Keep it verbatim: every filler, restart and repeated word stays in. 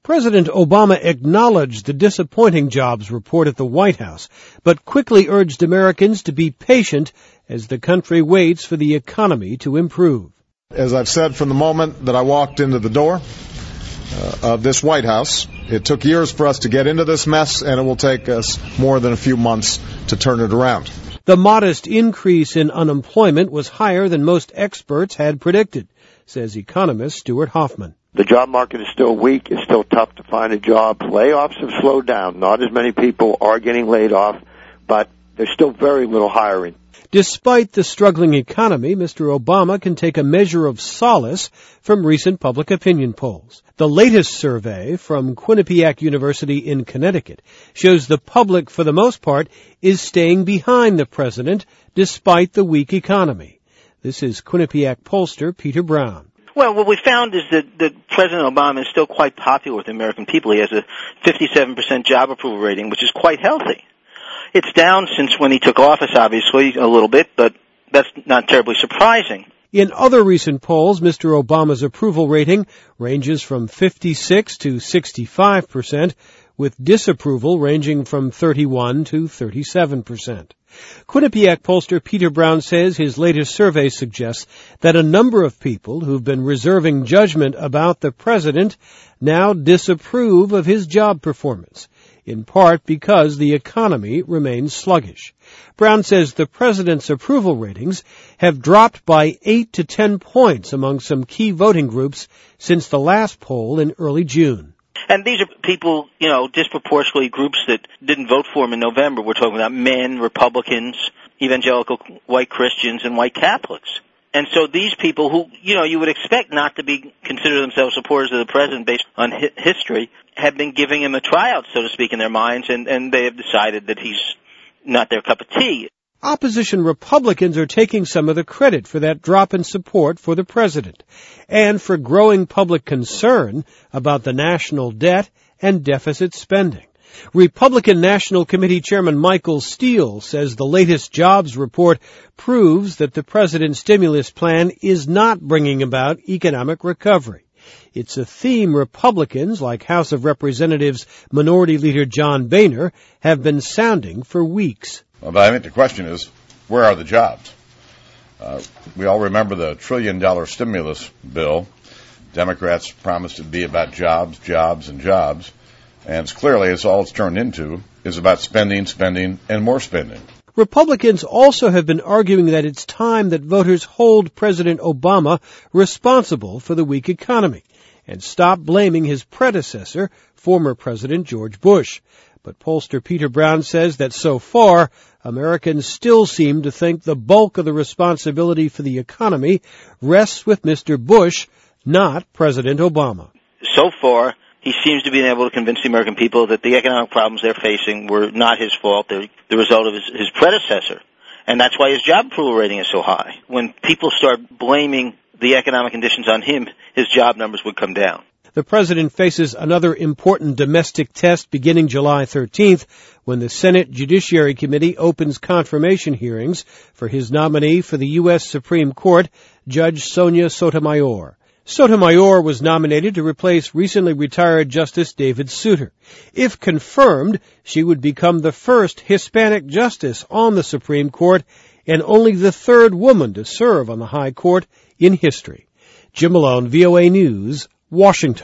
President Obama acknowledged the disappointing jobs report at the White House, but quickly urged Americans to be patient as the country waits for the economy to improve. As I've said from the moment that I walked into the door uh, of this White House, it took years for us to get into this mess, and it will take us more than a few months to turn it around. The modest increase in unemployment was higher than most experts had predicted, says economist Stuart Hoffman. The job market is still weak. It's still tough to find a job. Layoffs have slowed down. Not as many people are getting laid off, but there's still very little hiring. Despite the struggling economy, Mister Obama can take a measure of solace from recent public opinion polls. The latest survey from Quinnipiac University in Connecticut shows the public, for the most part, is staying behind the president despite the weak economy. This is Quinnipiac pollster Peter Brown. Well, what we found is that, that President Obama is still quite popular with the American people. He has a fifty-seven percent job approval rating, which is quite healthy. It's down since when he took office, obviously, a little bit, but that's not terribly surprising. In other recent polls, Mister Obama's approval rating ranges from fifty-six to sixty-five percent, with disapproval ranging from thirty-one to thirty-seven percent. Quinnipiac pollster Peter Brown says his latest survey suggests that a number of people who've been reserving judgment about the president now disapprove of his job performance, in part because the economy remains sluggish. Brown says the president's approval ratings have dropped by eight to ten points among some key voting groups since the last poll in early June. And these are people, you know, disproportionately groups that didn't vote for him in November. We're talking about men, Republicans, evangelical white Christians, and white Catholics. And so these people who, you know, you would expect not to be consider themselves supporters of the president based on hi- history have been giving him a tryout, so to speak, in their minds, and, and they have decided that he's not their cup of tea. Opposition Republicans are taking some of the credit for that drop in support for the president and for growing public concern about the national debt and deficit spending. Republican National Committee Chairman Michael Steele says the latest jobs report proves that the president's stimulus plan is not bringing about economic recovery. It's a theme Republicans, like House of Representatives Minority Leader John Boehner, have been sounding for weeks. Well, but I think the question is, where are the jobs? Uh, we all remember the trillion-dollar stimulus bill. Democrats promised it would be about jobs, jobs, and jobs. And it's clearly, it's all it's turned into is about spending, spending, and more spending. Republicans also have been arguing that it's time that voters hold President Obama responsible for the weak economy and stop blaming his predecessor, former President George Bush. But pollster Peter Brown says that so far, Americans still seem to think the bulk of the responsibility for the economy rests with Mister Bush, not President Obama. So far, he seems to be able to convince the American people that the economic problems they're facing were not his fault. They're the result of his, his predecessor. And that's why his job approval rating is so high. When people start blaming the economic conditions on him, his job numbers would come down. The president faces another important domestic test beginning July thirteenth when the Senate Judiciary Committee opens confirmation hearings for his nominee for the U S Supreme Court, Judge Sonia Sotomayor. Sotomayor was nominated to replace recently retired Justice David Souter. If confirmed, she would become the first Hispanic justice on the Supreme Court and only the third woman to serve on the High Court in history. Jim Malone, V O A News, Washington.